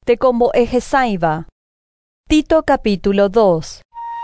tekombo'ehesãiva. Tito capítulo 2.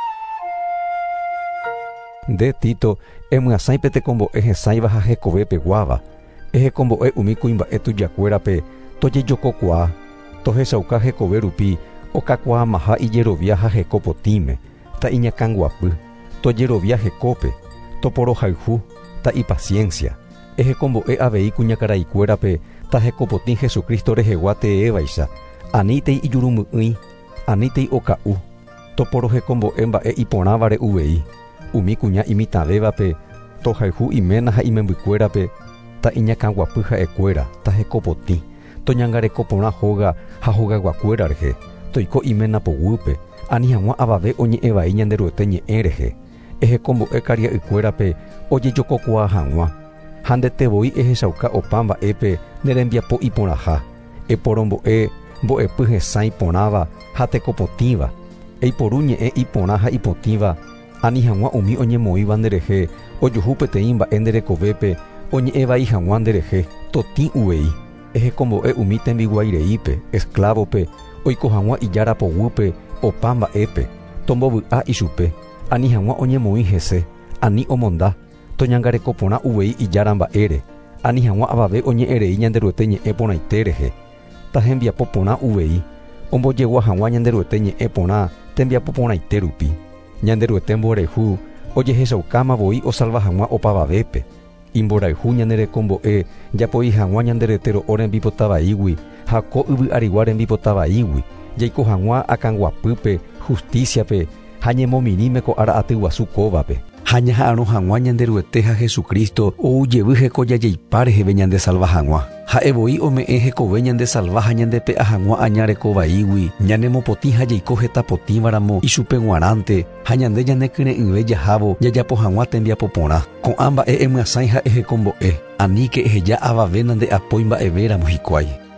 Nde Tito, emyasãipe tekombo'ehesãiva ha hekove peguáva. Ehekombo'e umi kuimba'e tujakuérape tojejokokuaa, tohechauka hekove rupi okakuaamaha ijerovia ha heko potĩme, ta iñakãnguapy, tojerovia hekópe, toporohayhu, ta ipaciencia. Ehekombo'e avei kuñakaraikuérape ta hekopotĩ Jesukristo reheguateevaicha, aníntei ijurumy'ỹi, aníntei oka'u, toporohekombo'e mba'e iporãvare uvei, umi kuña imitãvévape, tohayhu iména ha imembykuérape, ta iñakãguapy ha'ekuéra, ta hekopotĩ, toñangareko porã hóga ha hógaguakuéra rehe, toiko iména poguýpe, ani hag̃ua avave oñe'ẽ ñande ryete ñe'ẽ rehe. Ehekombo'e karia'ykuérape ojejokokuaa hag̃ua, ha ndetevoi ehechauka opa mba'épe nerembiapo iporãha, eporombo'e mbo'epy hesãi porãva ha tekopotĩva, eiporu ñe'ẽ iporã ha ipotĩva, ani hag̃ua umi oñemoĩva nderehe, ojuhu peteĩ mba'e nderekovépe oñe'ẽ vai hag̃ua nderehe, totĩ uvei. Ehekombo'e umi tembiguaireípe, esclavope, oiko hag̃ua ijára poguýpe, opa mba'épe, tombovy'a ichupe, ani hag̃ua oñemoĩ hese, ani omonda, toñangareko porã uvei ijára mba'ére, ani hag̃ua avave oñe'ẽrei ñande ryete ñe'ẽ porãite rehe, ta hembiapo porã uvei, ombojegua hag̃ua ñande ryete ñe'ẽ porã tembiapo porãite rupi, ñande ryete mborehu ojehechaukámavoi osalva hag̃ua opavavépe, imborayhu ñande rekombo'e japoi hag̃ua ñande retero'o rembipotavaígui ha ko yvy'arigua rembipotavaígui, jaiko hag̃ua akãnguapýpe, justiciape ha ñemomirĩme ko ara'aty guasu kóvape. Ha ñaha'ãrõ hag̃ua ñande ryete ha Jesukristo oujevy hekojajeipá reheve ñande salva hag̃ua. Ha'evoi ome'ẽ hekove ñande salva ha ñande pe'a hag̃ua añarekovaígui, ñanemopotĩ ha jaiko hetapotĩvaramo ichupe g̃uarãnte, ha ñande ñanekyre'ỹve jahávo jajapo hag̃ua tembiapo porã. Ko'ã mba'e emyasãi ha ehekombo'e, aníke eheja avave nande apói mba'evéramo hikuái.